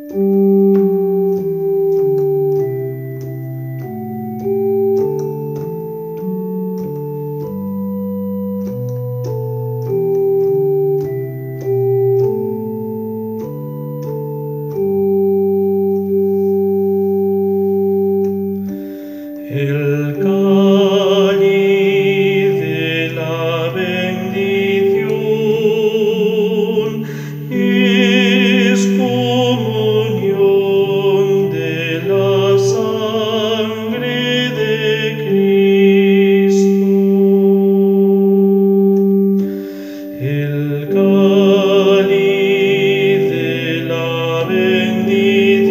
El cáliz de la bendición es comunión de la sangre de Cristo. El cáliz de la bendición